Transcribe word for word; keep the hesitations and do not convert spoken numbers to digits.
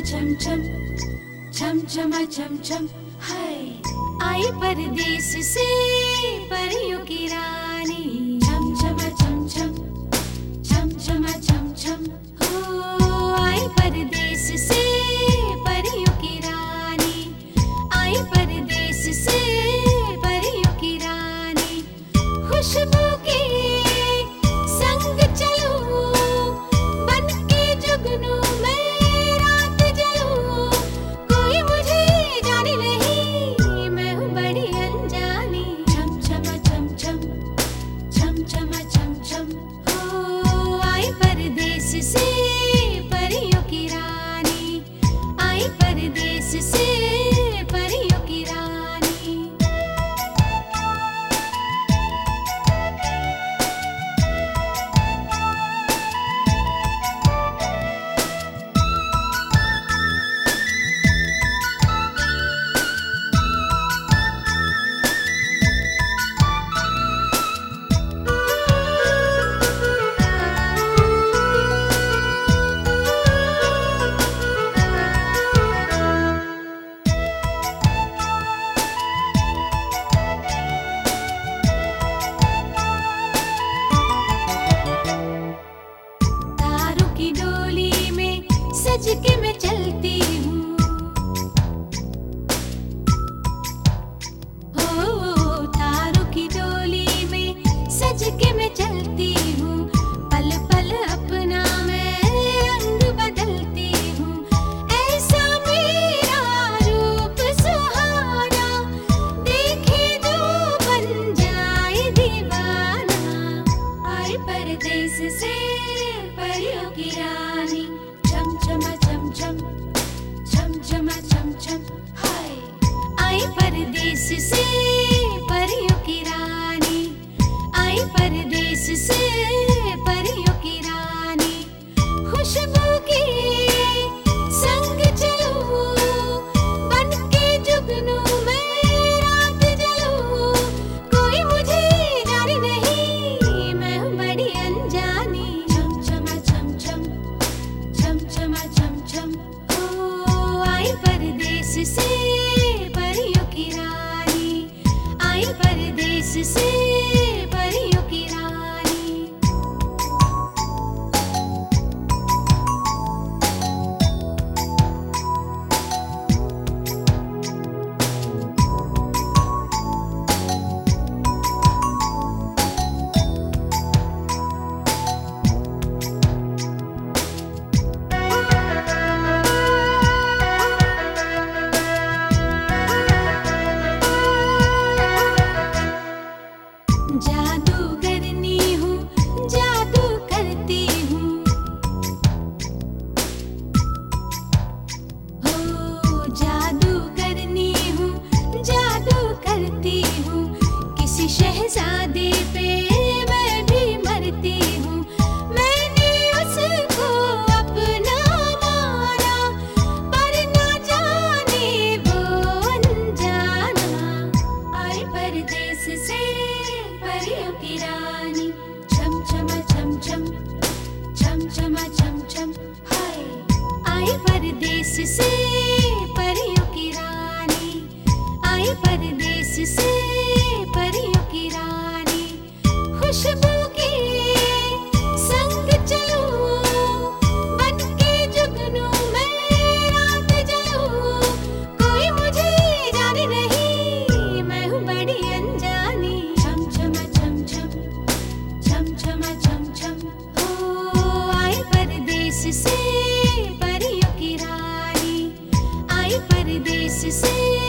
छम छम छम छमा छम छम हाय आई परदेस से परियों की रानी। छम छमा छम छम छम छमा छम छम हो आई परदेस से परियों की रानी। आई परदेस से परियों की रानी। खुशबू के संग चलूं बन के जुगनू मैं रात जलूं। कोई मुझे जाने नहीं मैं हूँ बड़ी अनजानी। छम छमा छम छम छम छमा छम छम हो आई परदेस से परियों की रानी। आई परदेस से परियों की रानी। तारों की डोली में सज के मैं चलती हूँ। हो तारों की डोली में सज के मैं चलती हूँ। पल पल अपना मैं रंग बदलती हूँ। ऐसा मेरा रूप सुहाना देखे जो बन जाए दीवाना। आई परदेस से परियों की रानी। छम छमा छम छम छम छमा छम छम हाय आई परदेस से परियों की रानी। आई परदेस से परियों की रानी। खुशबू के संग चलूं बन के जुगनू मैं रात जलूं। कोई मुझे जाने नहीं मैं हूँ बड़ी अनजानी। छम छमा छम छम छम छमा छम छम हो आई परदेस से परियों की रानी। आई परदेस से परियों की रानी। जादूगरनी हूँ जादू करती हूँ। हो जादूगरनी हूँ जादू करती हूँ। किसी शहजादे पे मैं भी मरती हूँ। मैंने उसको अपना माना पर ना जाने वो अनजाना। आई परदेस से परियों की रानी। छम छमा छम छम छम छमा छम छम हाय आई परदेस से परियों की रानी। आई परदेस से परियों की रानी। खुशबू के संग चलूं बन के जुगनू मैं रात जलूं। कोई मुझे जाने नहीं मैं हूँ बड़ी अनजानी। छम छमा छम छम छम छमा छम छम हो आई परदेस से परियों की रानी। आई परदेस से